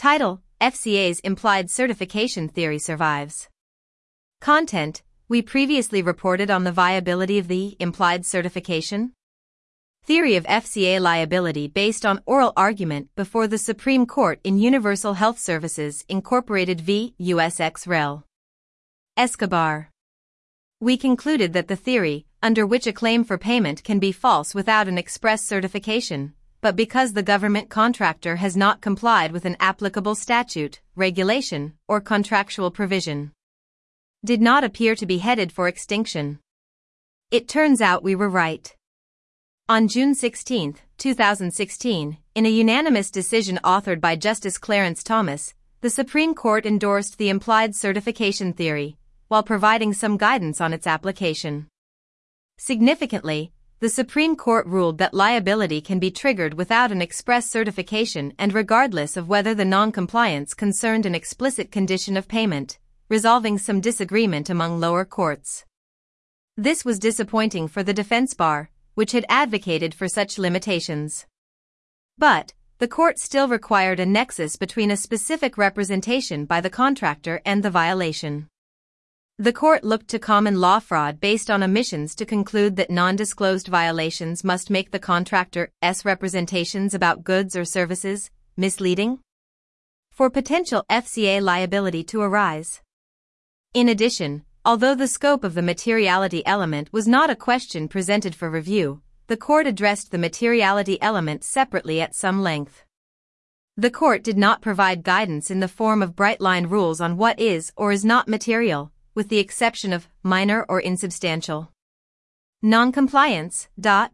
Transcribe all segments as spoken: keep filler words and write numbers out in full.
Title: F C A's implied certification theory survives. Content: we previously reported on the viability of the implied certification theory of F C A liability based on oral argument before the Supreme Court in Universal Health Services Incorporated v. U S ex rel. Escobar. We concluded that the theory, under which a claim for payment can be false without an express certification, but because the government contractor has not complied with an applicable statute, regulation, or contractual provision, did not appear to be headed for extinction. It turns out we were right. On June sixteenth, two thousand sixteen, in a unanimous decision authored by Justice Clarence Thomas, the Supreme Court endorsed the implied certification theory, while providing some guidance on its application. Significantly, the Supreme Court ruled that liability can be triggered without an express certification and regardless of whether the non-compliance concerned an explicit condition of payment, resolving some disagreement among lower courts. This was disappointing for the defense bar, which had advocated for such limitations. But, the court still required a nexus between a specific representation by the contractor and the violation. The court looked to common law fraud based on omissions to conclude that non-disclosed violations must make the contractor's representations about goods or services misleading for potential F C A liability to arise. In addition, although the scope of the materiality element was not a question presented for review, the court addressed the materiality element separately at some length. The court did not provide guidance in the form of bright-line rules on what is or is not material, with the exception of minor or insubstantial non-compliance.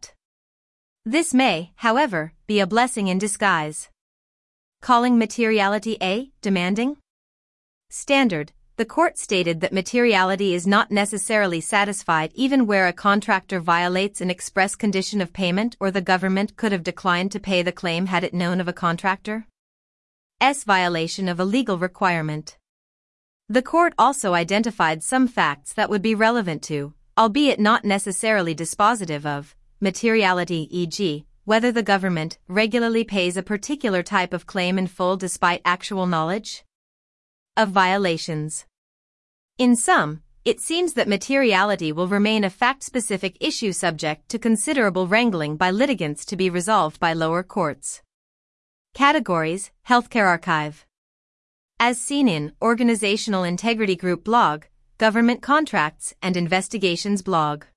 This may, however, be a blessing in disguise. Calling materiality a demanding standard, the court stated that materiality is not necessarily satisfied even where a contractor violates an express condition of payment or the government could have declined to pay the claim had it known of a contractor's violation of a legal requirement. The court also identified some facts that would be relevant to, albeit not necessarily dispositive of, materiality, for example, whether the government regularly pays a particular type of claim in full despite actual knowledge of violations. In sum, it seems that materiality will remain a fact-specific issue subject to considerable wrangling by litigants to be resolved by lower courts. Categories: Healthcare Archive. As seen in Organizational Integrity Group blog, Government Contracts and Investigations blog.